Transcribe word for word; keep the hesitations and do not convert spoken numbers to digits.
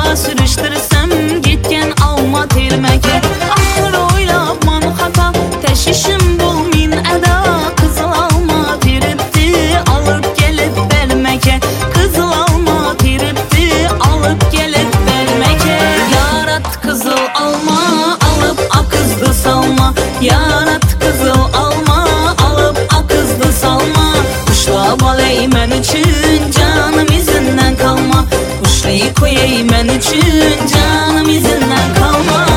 Yolda sürüştürsem gitken alma termeke. Ahır oylapman hata teşişim bul min eda. Kızıl alma teripti alıp gelip vermeke. Kızıl alma teripti alıp gelip vermeke. Yarat kızıl alma alıp akızdı salma. Yarat kızıl alma alıp akızdı salma. Kuşla bal eğmen için canım izinden kalma. Kuşlayı koy eğmen için canım izinden kalma.